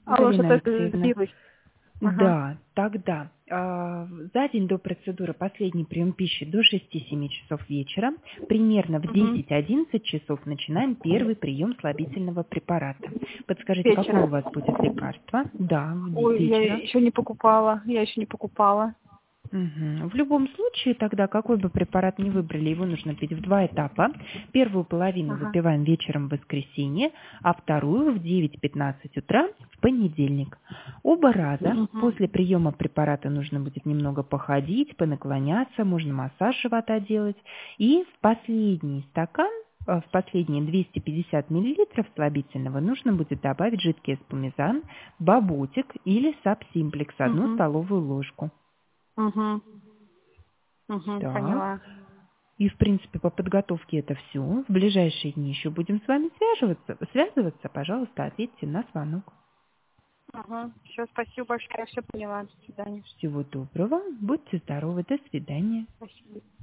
Алло, Галина что-то Алексеевна. сбилось. Ага. Да, тогда за день до процедуры последний прием пищи до 6-7 часов вечера. Примерно в Угу. 10-11 часов начинаем первый прием слабительного препарата. Подскажите, какое Вечера. у вас будет лекарство? Да, Ой, я вечера. еще не покупала. Я еще не покупала. Мгм. В любом случае, тогда какой бы препарат ни выбрали, его нужно пить в два этапа. Первую половину Ага. выпиваем вечером в воскресенье, а вторую в 9-15 утра в понедельник. Оба раза Угу. после приема препарата нужно будет немного походить, понаклоняться, можно массаж живота делать. И в последний стакан, в последние 250 миллилитров слабительного нужно будет добавить жидкий эспумизан, баботик или сабсимплекс, одну Угу. столовую ложку. Угу. Угу. Так. Поняла. И, в принципе, по подготовке это все. В ближайшие дни еще будем с вами связываться. Пожалуйста, ответьте на звонок. Ага. Все, спасибо большое. Я все поняла. До свидания. Всего доброго. Будьте здоровы. До свидания. Спасибо.